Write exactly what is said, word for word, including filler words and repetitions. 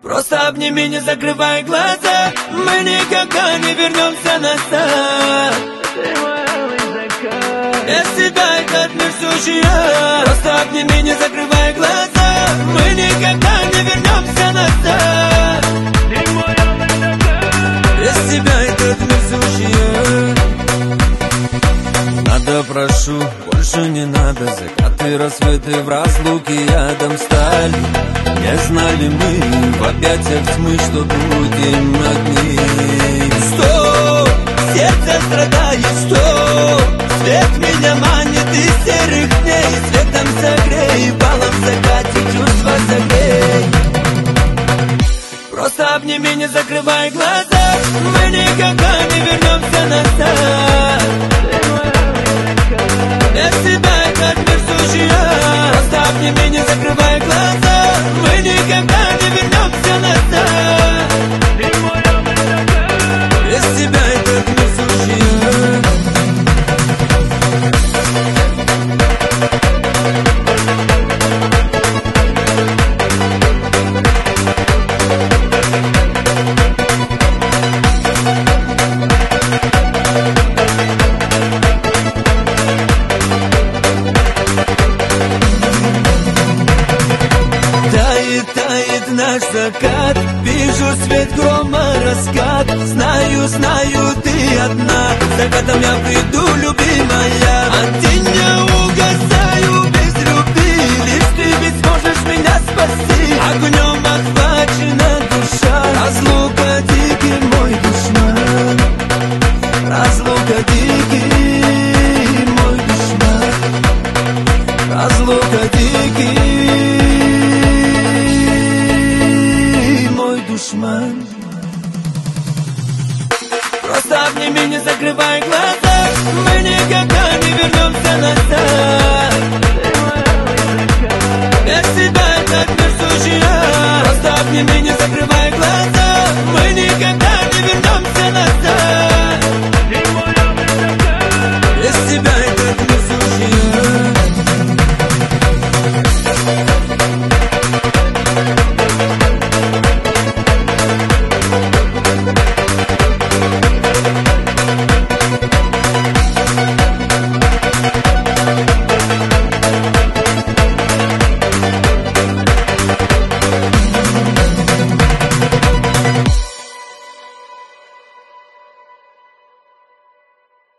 Просто обними, не закрывай глаза. Мы никогда не вернемся назад. Без тебя этот мир сущий ад. Просто обними, не закрывай глаза. Мы никогда не вернемся назад. Без тебя этот мир сущий ад. Надо, прошу, больше не надо. Закаты, рассветы в разлуке рядом стали. Не знали мы в объятиях тьмы, что будем одни. Стоп, сердце страдает, стоп. Свет меня манит из серых дней. Светом согрей, балом закате чувства согрей. Просто обними, не закрывай глаза. Мы никогда не вернемся назад. Без тебя этот мир сущий ад. Просто обними, не закрывай глаза. Мы никогда не вернемся назад. Без тебя этот мир сущий ад. Тает наш закат, вижу свет грома раскат. Знаю, знаю, ты одна. Закатом я приду, любимая. От тебя угасаю без любви. Лишь ты ведь сможешь меня спасти. Огнем охвачена душа. Разлука дикий мой душман. Разлука дикий мой душман. Разлука дикий душман. Просто обними, не закрывай глаза. Мы никогда не вернемся назад.